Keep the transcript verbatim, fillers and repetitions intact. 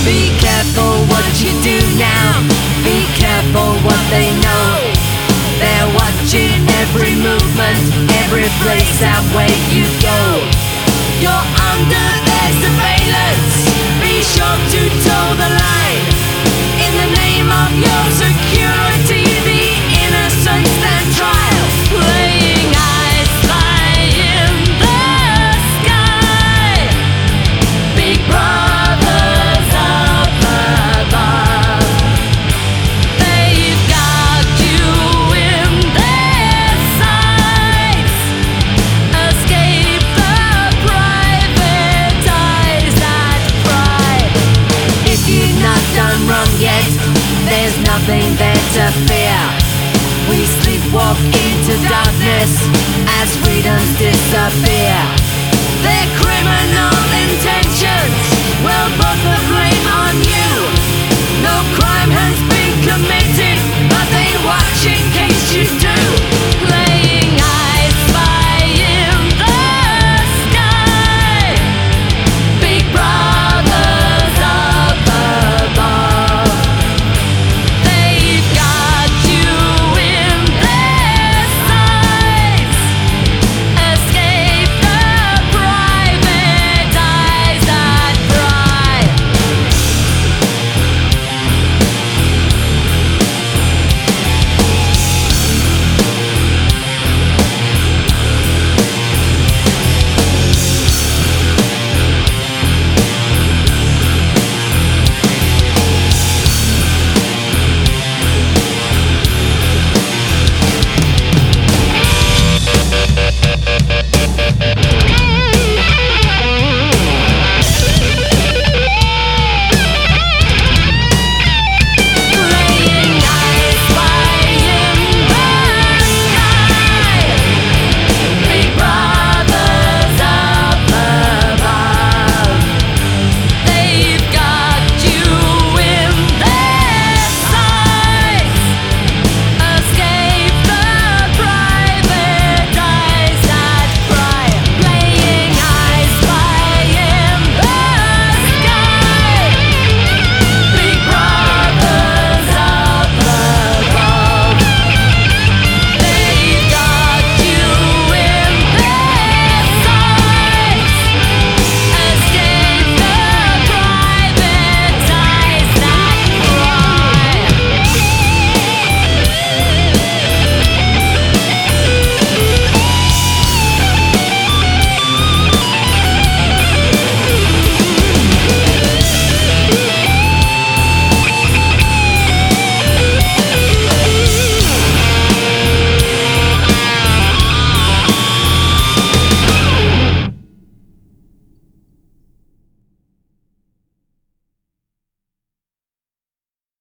Be careful what you do now. Be careful what they know. They're watching every movement, every place and way you go. You're under their surveillance. Be sure to toe the line. In the name of your security, the innocent stand trial. Playing I spy in the sky. Big brothers up above. They've got you in their sights. Escape the private eyes that pry. If you've not done wrong yet, there's nothing there to fear. We sleepwalk into darkness as freedoms disappear. Their criminal intentions will